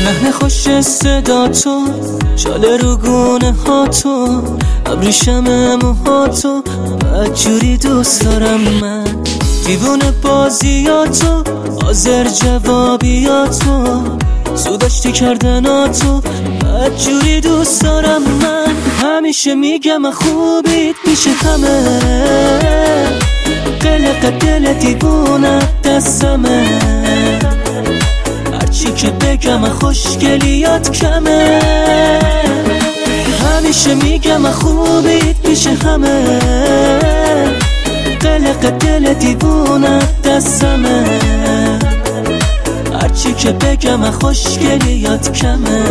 لحن خوش صدا تو، شال رو گونه ها تو، ابریشم موها تو، بدجوری دوست دارم من. دیوونه بازیاتو، حاضر جوابیاتو، سوداشتی کردناتو، بدجوری دوست دارم من. همیشه میگم خوبیت پیش همه، قلق دل دیوونه دستمه، هرچی که بگم خوشگلیات کمه. همیشه میگم خوبیت پیش همه، قلق دل دیوونه دستمه، هرچی که بگم خوشگلیات کمه.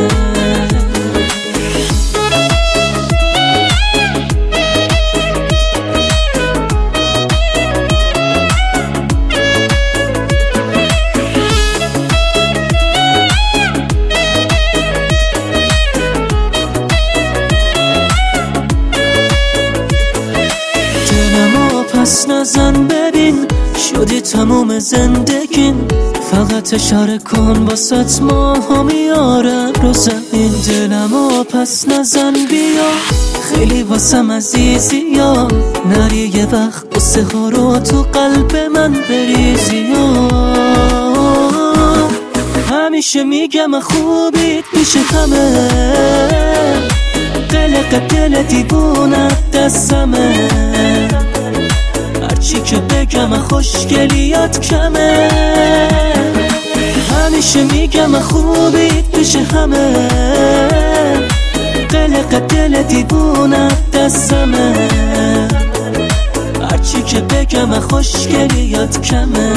پس نزن ببین شدی تموم زندگین، فقط اشاره کن باست ماها میارم رو زمین. دلمو پس نزن بیا خیلی واسم عزیزی، یا نری یه وقت قصه ها رو تو قلب من بریزی. یا همیشه میگم خوبیت پیش همه، قلق دل دیوونه دستمه، هرچی که بگم خوشگلیات کمه. همیشه میگم خوبیت پیش همه، قلق دل دیوونه دستمه، هرچی که بگم خوشگلیات کمه.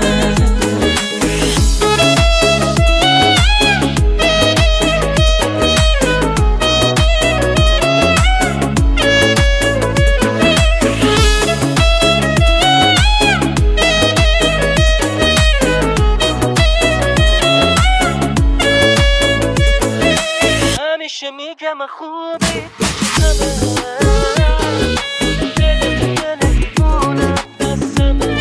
همیشه میگم خوبی همه، دل دیوونه دستمه،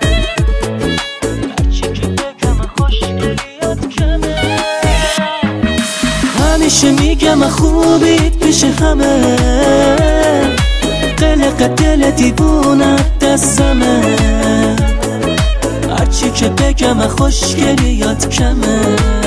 هرچی که بگم خوشگلیات کمه. همیشه میگم خوبی پیش همه، قلق دل دیوونه دستمه، هرچی که بگم خوشگلیات کمه.